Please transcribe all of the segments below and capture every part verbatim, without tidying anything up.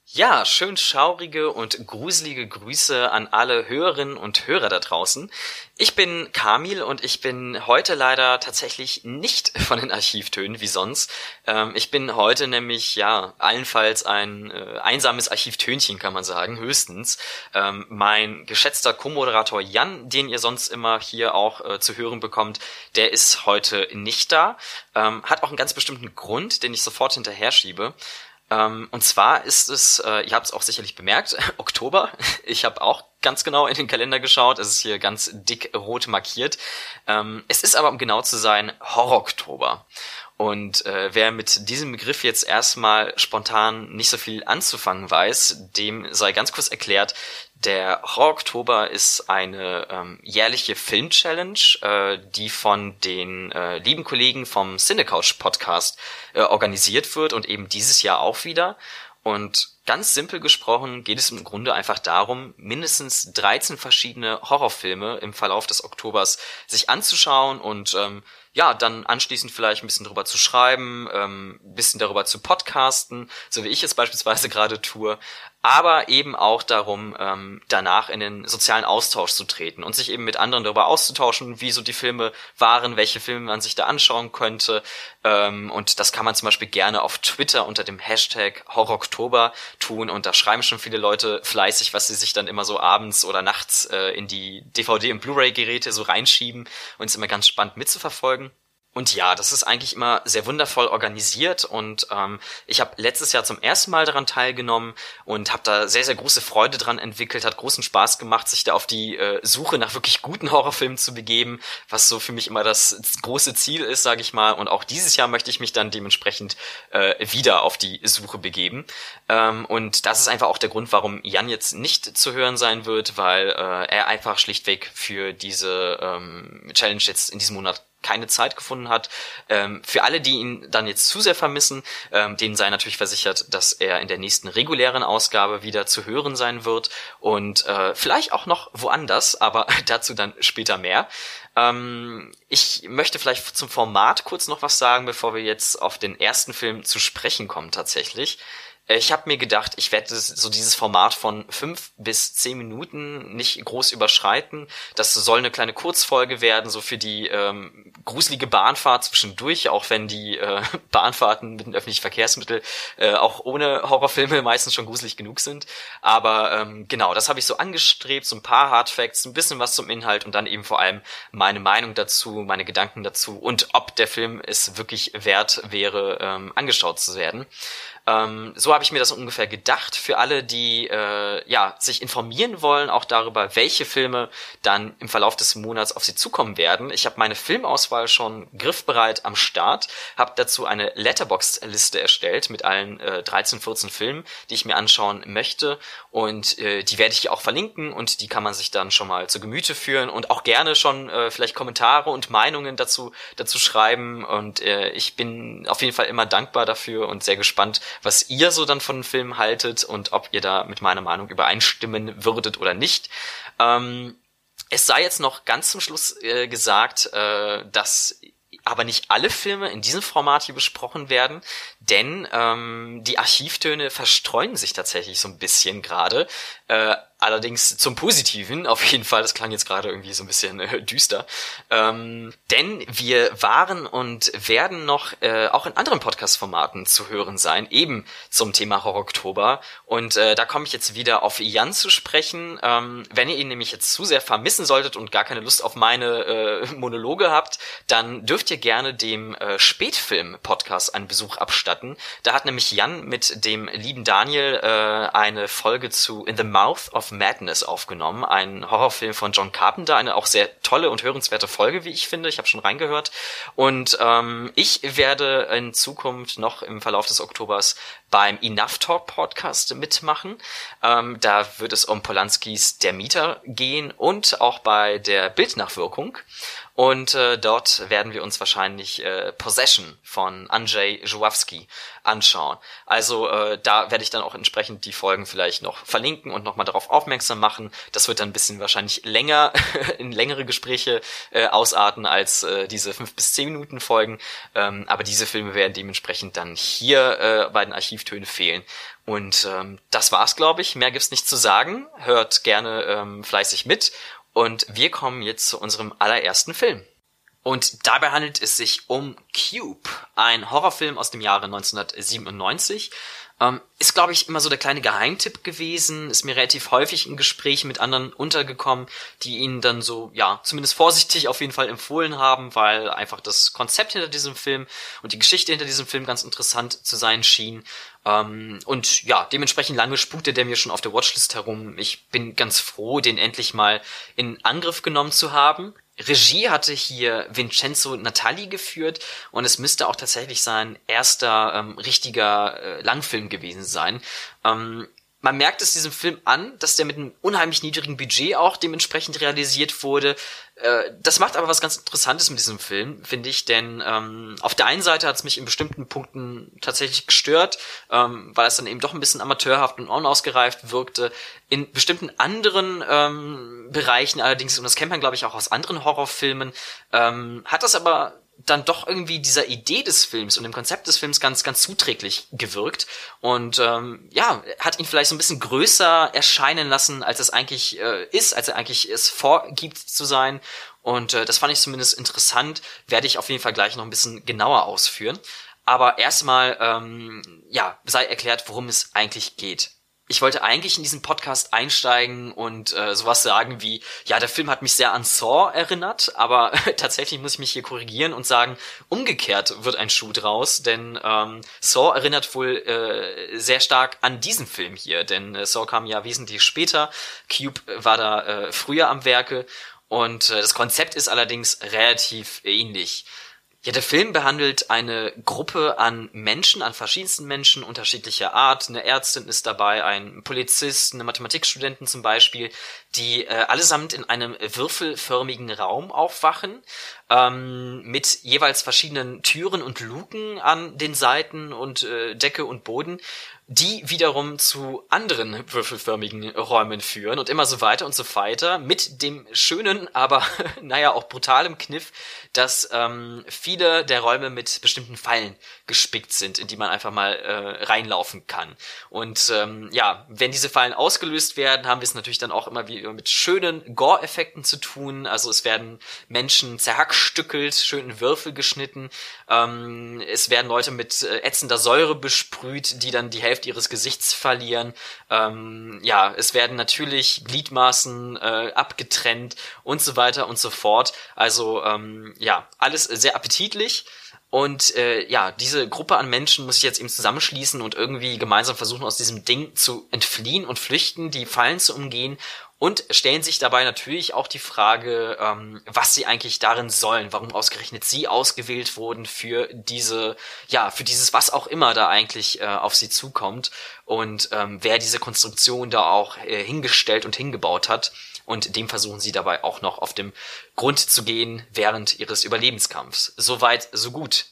Ja, schön schaurige und gruselige Grüße an alle Hörerinnen und Hörer da draußen. Ich bin Kamil und ich bin heute leider tatsächlich nicht von den Archivtönen wie sonst. Ähm, ich bin heute nämlich, ja, allenfalls ein äh, einsames Archivtönchen, kann man sagen, höchstens. Ähm, mein geschätzter Co-Moderator Jan, den ihr sonst immer hier auch äh, zu hören bekommt, der ist heute nicht da. Ähm, hat auch einen ganz bestimmten Grund, den ich sofort hinterher schiebe. Ähm, und zwar ist es, äh, ihr habt es auch sicherlich bemerkt, Oktober. Ich habe auch ganz genau in den Kalender geschaut. Es ist hier ganz dick rot markiert. Ähm, es ist aber, um genau zu sein, Horror-Oktober. Und äh, wer mit diesem Begriff jetzt erstmal spontan nicht so viel anzufangen weiß, dem sei ganz kurz erklärt, der Horror-Oktober ist eine ähm, jährliche Film-Challenge, äh, die von den äh, lieben Kollegen vom Cinecouch-Podcast äh, organisiert wird und eben dieses Jahr auch wieder. Und ganz simpel gesprochen geht es im Grunde einfach darum, mindestens dreizehn verschiedene Horrorfilme im Verlauf des Oktobers sich anzuschauen und ähm, ja, dann anschließend vielleicht ein bisschen drüber zu schreiben, ähm, ein bisschen darüber zu podcasten, so wie ich es beispielsweise gerade tue, aber eben auch darum, ähm, danach in den sozialen Austausch zu treten und sich eben mit anderen darüber auszutauschen, wie so die Filme waren, welche Filme man sich da anschauen könnte. Ähm, und das kann man zum Beispiel gerne auf Twitter unter dem Hashtag Horroroktober tun und da schreiben schon viele Leute fleißig, was sie sich dann immer so abends oder nachts äh, in die D V D- und Blu-ray-Geräte so reinschieben und es ist immer ganz spannend mitzuverfolgen. Und ja, das ist eigentlich immer sehr wundervoll organisiert und ähm, ich habe letztes Jahr zum ersten Mal daran teilgenommen und habe da sehr, sehr große Freude dran entwickelt, hat großen Spaß gemacht, sich da auf die äh, Suche nach wirklich guten Horrorfilmen zu begeben, was so für mich immer das große Ziel ist, sage ich mal. Und auch dieses Jahr möchte ich mich dann dementsprechend äh, wieder auf die Suche begeben. Ähm, und das ist einfach auch der Grund, warum Jan jetzt nicht zu hören sein wird, weil äh, er einfach schlichtweg für diese ähm, Challenge jetzt in diesem Monat keine Zeit gefunden hat. Ähm, für alle, die ihn dann jetzt zu sehr vermissen, ähm, denen sei natürlich versichert, dass er in der nächsten regulären Ausgabe wieder zu hören sein wird und äh, vielleicht auch noch woanders, aber dazu dann später mehr. Ähm, ich möchte vielleicht zum Format kurz noch was sagen, bevor wir jetzt auf den ersten Film zu sprechen kommen tatsächlich. Ich habe mir gedacht, ich werde so dieses Format von fünf bis zehn Minuten nicht groß überschreiten. Das soll eine kleine Kurzfolge werden, so für die ähm, gruselige Bahnfahrt zwischendurch, auch wenn die äh, Bahnfahrten mit den öffentlichen Verkehrsmitteln äh, auch ohne Horrorfilme meistens schon gruselig genug sind. Aber ähm, genau, das habe ich so angestrebt, so ein paar Hardfacts, ein bisschen was zum Inhalt und dann eben vor allem meine Meinung dazu, meine Gedanken dazu und ob der Film es wirklich wert wäre, ähm, angeschaut zu werden. Ähm, so habe ich mir das ungefähr gedacht für alle, die äh, ja sich informieren wollen, auch darüber, welche Filme dann im Verlauf des Monats auf sie zukommen werden. Ich habe meine Filmauswahl schon griffbereit am Start, habe dazu eine Letterboxd-Liste erstellt mit allen äh, dreizehn, vierzehn Filmen, die ich mir anschauen möchte und äh, die werde ich hier auch verlinken und die kann man sich dann schon mal zu Gemüte führen und auch gerne schon äh, vielleicht Kommentare und Meinungen dazu dazu schreiben und äh, ich bin auf jeden Fall immer dankbar dafür und sehr gespannt, was ihr so dann von den Filmen haltet und ob ihr da mit meiner Meinung übereinstimmen würdet oder nicht. Ähm, es sei jetzt noch ganz zum Schluss äh, gesagt, äh, dass aber nicht alle Filme in diesem Format hier besprochen werden, denn ähm, die Archivtöne verstreuen sich tatsächlich so ein bisschen gerade. Äh, allerdings zum Positiven, auf jeden Fall, das klang jetzt gerade irgendwie so ein bisschen äh, düster. Ähm, denn wir waren und werden noch äh, auch in anderen Podcast-Formaten zu hören sein, eben zum Thema Horror-Oktober. Und äh, da komme ich jetzt wieder auf Jan zu sprechen. Ähm, wenn ihr ihn nämlich jetzt zu sehr vermissen solltet und gar keine Lust auf meine äh, Monologe habt, dann dürft ihr gerne dem äh, Spätfilm-Podcast einen Besuch abstatten. Da hat nämlich Jan mit dem lieben Daniel äh, eine Folge zu In the Mouth of Madness aufgenommen, ein Horrorfilm von John Carpenter, eine auch sehr tolle und hörenswerte Folge, wie ich finde. Ich habe schon reingehört. Und ähm, ich werde in Zukunft noch im Verlauf des Oktobers beim Enough Talk Podcast mitmachen. Ähm, da wird es um Polanskis Der Mieter gehen und auch bei der Bildnachwirkung. Und äh, dort werden wir uns wahrscheinlich äh, Possession von Andrzej Żuławski anschauen. Also äh, da werde ich dann auch entsprechend die Folgen vielleicht noch verlinken und nochmal darauf aufmerksam machen. Das wird dann ein bisschen wahrscheinlich länger, in längere Gespräche äh, ausarten als äh, diese fünf bis zehn Minuten Folgen. Ähm, aber diese Filme werden dementsprechend dann hier äh, bei den Archivfilmen Archivtönen fehlen. Und ähm, das war's, glaube ich. Mehr gibt's nicht zu sagen. Hört gerne ähm, fleißig mit. Und wir kommen jetzt zu unserem allerersten Film. Und dabei handelt es sich um Cube, ein Horrorfilm aus dem Jahre neunzehnhundertsiebenundneunzig. Ähm, ist, glaube ich, immer so der kleine Geheimtipp gewesen, ist mir relativ häufig in Gesprächen mit anderen untergekommen, die ihn dann so, ja, zumindest vorsichtig auf jeden Fall empfohlen haben, weil einfach das Konzept hinter diesem Film und die Geschichte hinter diesem Film ganz interessant zu sein schien. Ähm, und ja, dementsprechend lange spukte der mir schon auf der Watchlist herum. Ich bin ganz froh, den endlich mal in Angriff genommen zu haben. Regie hatte hier Vincenzo Natali geführt und es müsste auch tatsächlich sein erster ähm, richtiger äh, Langfilm gewesen sein. Ähm, man merkt es diesem Film an, dass der mit einem unheimlich niedrigen Budget auch dementsprechend realisiert wurde. Äh, das macht aber was ganz Interessantes mit diesem Film, finde ich, denn ähm, auf der einen Seite hat es mich in bestimmten Punkten tatsächlich gestört, ähm, weil es dann eben doch ein bisschen amateurhaft und unausgereift wirkte. In bestimmten anderen ähm, Bereichen allerdings, und das kennt man, glaube ich, auch aus anderen Horrorfilmen, ähm, hat das aber dann doch irgendwie dieser Idee des Films und dem Konzept des Films ganz, ganz zuträglich gewirkt und ähm, ja, hat ihn vielleicht so ein bisschen größer erscheinen lassen, als es eigentlich äh, ist, als er eigentlich es vorgibt zu sein. Und äh, das fand ich zumindest interessant, werde ich auf jeden Fall gleich noch ein bisschen genauer ausführen. Aber erstmal, ähm, ja, sei erklärt, worum es eigentlich geht. Ich wollte eigentlich in diesen Podcast einsteigen und äh, sowas sagen wie, ja, der Film hat mich sehr an Saw erinnert, aber tatsächlich muss ich mich hier korrigieren und sagen, umgekehrt wird ein Schuh draus, denn ähm, Saw erinnert wohl äh, sehr stark an diesen Film hier, denn äh, Saw kam ja wesentlich später, Cube war da äh, früher am Werke und äh, das Konzept ist allerdings relativ ähnlich. Ja, der Film behandelt eine Gruppe an Menschen, an verschiedensten Menschen unterschiedlicher Art. Eine Ärztin ist dabei, ein Polizist, eine Mathematikstudentin zum Beispiel, die äh, allesamt in einem würfelförmigen Raum aufwachen, ähm, mit jeweils verschiedenen Türen und Luken an den Seiten und äh, Decke und Boden, die wiederum zu anderen würfelförmigen Räumen führen und immer so weiter und so weiter, mit dem schönen, aber naja auch brutalem Kniff, dass ähm, viele der Räume mit bestimmten Fallen gespickt sind, in die man einfach mal äh, reinlaufen kann. Und ähm, ja, wenn diese Fallen ausgelöst werden, haben wir es natürlich dann auch immer wieder mit schönen Gore-Effekten zu tun. Also es werden Menschen zerhackstückelt, schön in Würfel geschnitten. Ähm, es werden Leute mit äh, ätzender Säure besprüht, die dann die Hälfte ihres Gesichts verlieren. Ähm, ja, es werden natürlich Gliedmaßen äh, abgetrennt und so weiter und so fort. Also ähm, ja, alles sehr appetitlich. Und äh, ja, diese Gruppe an Menschen muss sich jetzt eben zusammenschließen und irgendwie gemeinsam versuchen, aus diesem Ding zu entfliehen und flüchten, die Fallen zu umgehen und stellen sich dabei natürlich auch die Frage, ähm, was sie eigentlich darin sollen, warum ausgerechnet sie ausgewählt wurden für diese, ja, für dieses was auch immer da eigentlich äh, auf sie zukommt und ähm, wer diese Konstruktion da auch äh, hingestellt und hingebaut hat. Und dem versuchen sie dabei auch noch auf dem Grund zu gehen während ihres Überlebenskampfs. Soweit, so gut.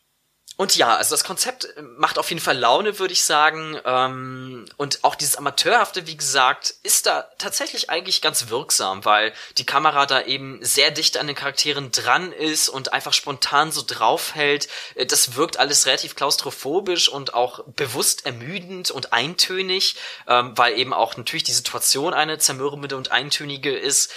Und ja, also das Konzept macht auf jeden Fall Laune, würde ich sagen. Ähm, und auch dieses Amateurhafte, wie gesagt, ist da tatsächlich eigentlich ganz wirksam, weil die Kamera da eben sehr dicht an den Charakteren dran ist und einfach spontan so draufhält. Das wirkt alles relativ klaustrophobisch und auch bewusst ermüdend und eintönig, ähm, weil eben auch natürlich die Situation eine zermürbende und eintönige ist.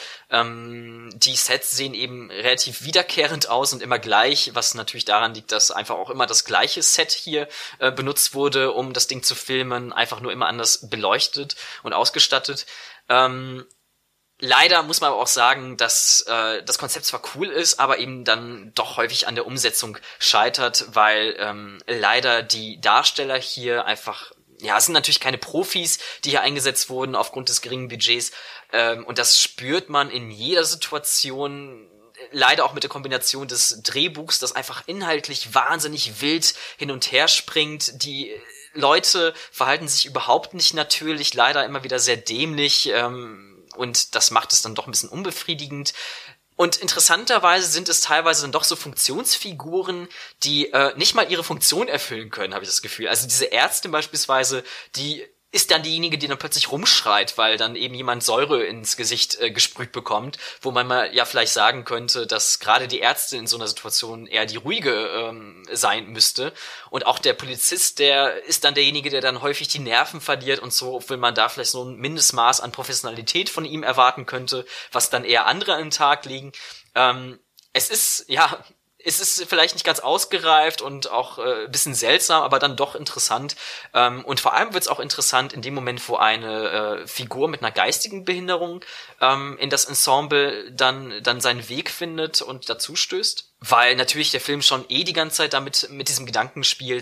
Ähm, die Sets sehen eben relativ wiederkehrend aus und immer gleich, was natürlich daran liegt, dass einfach auch immer das gleiche Set hier äh, benutzt wurde, um das Ding zu filmen, einfach nur immer anders beleuchtet und ausgestattet. Ähm, leider muss man aber auch sagen, dass äh, das Konzept zwar cool ist, aber eben dann doch häufig an der Umsetzung scheitert, weil ähm, leider die Darsteller hier einfach, ja, es sind natürlich keine Profis, die hier eingesetzt wurden aufgrund des geringen Budgets, ähm, und das spürt man in jeder Situation, leider auch mit der Kombination des Drehbuchs, das einfach inhaltlich wahnsinnig wild hin und her springt. Die Leute verhalten sich überhaupt nicht natürlich, leider immer wieder sehr dämlich, ähm, und das macht es dann doch ein bisschen unbefriedigend. Und interessanterweise sind es teilweise dann doch so Funktionsfiguren, die äh, nicht mal ihre Funktion erfüllen können, habe ich das Gefühl. Also diese Ärztin beispielsweise, die ist dann diejenige, die dann plötzlich rumschreit, weil dann eben jemand Säure ins Gesicht äh, gesprüht bekommt, wo man mal ja vielleicht sagen könnte, dass gerade die Ärzte in so einer Situation eher die ruhige ähm, sein müsste. Und auch der Polizist, der ist dann derjenige, der dann häufig die Nerven verliert und so, obwohl man da vielleicht so ein Mindestmaß an Professionalität von ihm erwarten könnte, was dann eher andere an den Tag legen. Ähm, es ist, ja... Es ist vielleicht nicht ganz ausgereift und auch äh, ein bisschen seltsam, aber dann doch interessant. Ähm, und vor allem wird es auch interessant in dem Moment, wo eine äh, Figur mit einer geistigen Behinderung ähm, in das Ensemble dann dann seinen Weg findet und dazu stößt. Weil natürlich der Film schon eh die ganze Zeit damit mit diesem Gedanken spielt,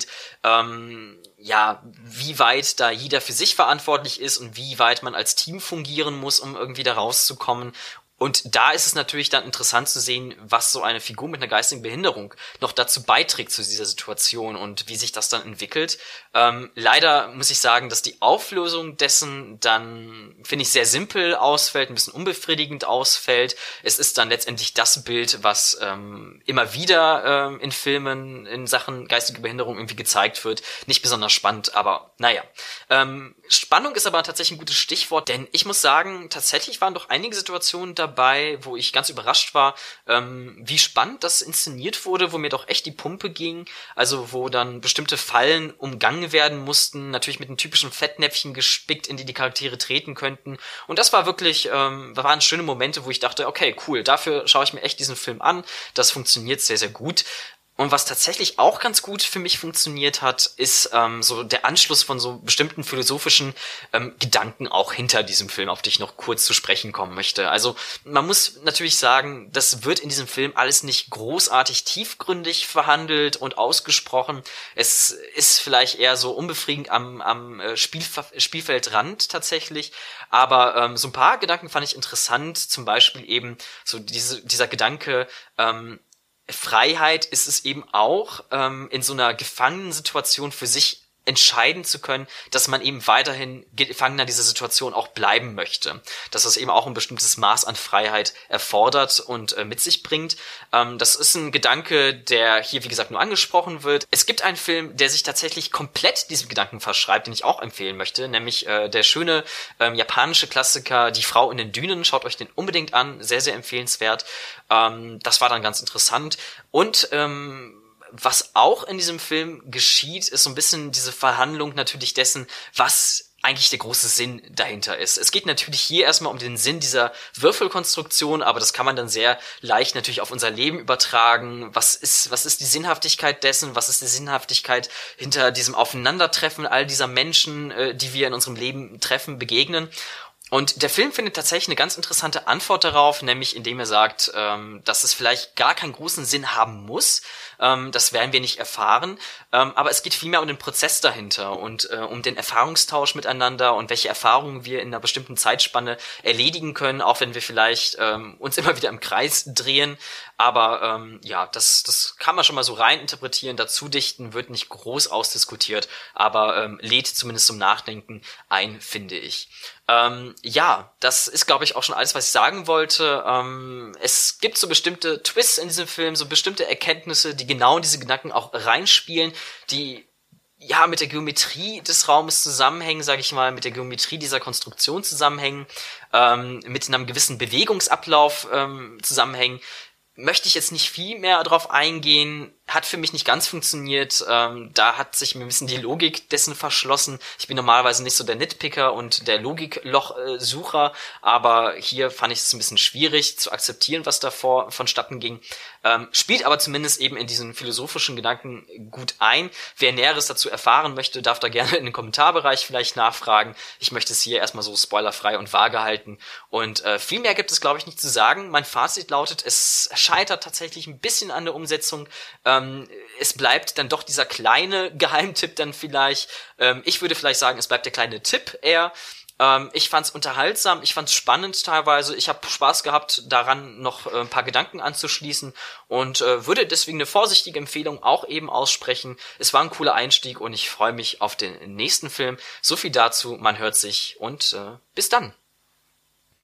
ähm, ja, wie weit da jeder für sich verantwortlich ist und wie weit man als Team fungieren muss, um irgendwie da rauszukommen. Und da ist es natürlich dann interessant zu sehen, was so eine Figur mit einer geistigen Behinderung noch dazu beiträgt zu dieser Situation und wie sich das dann entwickelt. Ähm, leider muss ich sagen, dass die Auflösung dessen dann, finde ich, sehr simpel ausfällt, ein bisschen unbefriedigend ausfällt. Es ist dann letztendlich das Bild, was ähm, immer wieder ähm, in Filmen in Sachen geistige Behinderung irgendwie gezeigt wird. Nicht besonders spannend, aber naja. Ähm, Spannung ist aber tatsächlich ein gutes Stichwort, denn ich muss sagen, tatsächlich waren doch einige Situationen dabei, wo ich ganz überrascht war, ähm, wie spannend das inszeniert wurde, wo mir doch echt die Pumpe ging, also wo dann bestimmte Fallen umgangen werden mussten, natürlich mit einem typischen Fettnäpfchen gespickt, in die die Charaktere treten könnten, und das war wirklich, ähm, da waren schöne Momente, wo ich dachte, okay, cool, dafür schaue ich mir echt diesen Film an, das funktioniert sehr, sehr gut. Und was tatsächlich auch ganz gut für mich funktioniert hat, ist ähm, so der Anschluss von so bestimmten philosophischen ähm, Gedanken auch hinter diesem Film, auf die ich noch kurz zu sprechen kommen möchte. Also man muss natürlich sagen, das wird in diesem Film alles nicht großartig tiefgründig verhandelt und ausgesprochen. Es ist vielleicht eher so unbefriedigend am, am Spielf- Spielfeldrand tatsächlich. Aber ähm, so ein paar Gedanken fand ich interessant. Zum Beispiel eben so diese, dieser Gedanke, ähm, Freiheit ist es eben auch, ähm, in so einer Gefangenensituation für sich entscheiden zu können, dass man eben weiterhin Gefangener dieser Situation auch bleiben möchte. Dass das eben auch ein bestimmtes Maß an Freiheit erfordert und äh, mit sich bringt. Ähm, das ist ein Gedanke, der hier, wie gesagt, nur angesprochen wird. Es gibt einen Film, der sich tatsächlich komplett diesem Gedanken verschreibt, den ich auch empfehlen möchte, nämlich äh, der schöne ähm, japanische Klassiker Die Frau in den Dünen. Schaut euch den unbedingt an, sehr, sehr empfehlenswert. Ähm, das war dann ganz interessant. Und ähm, was auch in diesem Film geschieht, ist so ein bisschen diese Verhandlung natürlich dessen, was eigentlich der große Sinn dahinter ist. Es geht natürlich hier erstmal um den Sinn dieser Würfelkonstruktion, aber das kann man dann sehr leicht natürlich auf unser Leben übertragen. Was ist, was ist die Sinnhaftigkeit dessen? Was ist die Sinnhaftigkeit hinter diesem Aufeinandertreffen all dieser Menschen, äh, die wir in unserem Leben treffen, begegnen? Und der Film findet tatsächlich eine ganz interessante Antwort darauf, nämlich indem er sagt, ähm, dass es vielleicht gar keinen großen Sinn haben muss. Ähm, das werden wir nicht erfahren. Ähm, aber es geht vielmehr um den Prozess dahinter und äh, um den Erfahrungstausch miteinander und welche Erfahrungen wir in einer bestimmten Zeitspanne erledigen können, auch wenn wir vielleicht ähm, uns immer wieder im Kreis drehen. Aber ähm, ja, das, das kann man schon mal so rein interpretieren. Dazu dichten wird nicht groß ausdiskutiert, aber ähm, lädt zumindest zum Nachdenken ein, finde ich. Ähm, ja, das ist, glaube ich, auch schon alles, was ich sagen wollte. Ähm, es gibt so bestimmte Twists in diesem Film, so bestimmte Erkenntnisse, die genau in diese Gedanken auch reinspielen, die ja mit der Geometrie des Raumes zusammenhängen, sage ich mal, mit der Geometrie dieser Konstruktion zusammenhängen, ähm, mit einem gewissen Bewegungsablauf ähm, zusammenhängen. Möchte ich jetzt nicht viel mehr drauf eingehen, hat für mich nicht ganz funktioniert, ähm, da hat sich mir ein bisschen die Logik dessen verschlossen. Ich bin normalerweise nicht so der Nitpicker und der Logikloch-Sucher, aber hier fand ich es ein bisschen schwierig zu akzeptieren, was davor vonstatten ging. Ähm, spielt aber zumindest eben in diesen philosophischen Gedanken gut ein. Wer Näheres dazu erfahren möchte, darf da gerne in den Kommentarbereich vielleicht nachfragen. Ich möchte es hier erstmal so spoilerfrei und vage halten. Und äh, viel mehr gibt es, glaube ich, nicht zu sagen. Mein Fazit lautet, es scheitert tatsächlich ein bisschen an der Umsetzung. Ähm, es bleibt dann doch dieser kleine Geheimtipp dann vielleicht. Ähm, ich würde vielleicht sagen, es bleibt der kleine Tipp eher. Ähm, ich fand's unterhaltsam, ich fand's spannend teilweise. Ich habe Spaß gehabt, daran noch äh, ein paar Gedanken anzuschließen und äh, würde deswegen eine vorsichtige Empfehlung auch eben aussprechen. Es war ein cooler Einstieg und ich freue mich auf den nächsten Film. So viel dazu, man hört sich und äh, bis dann.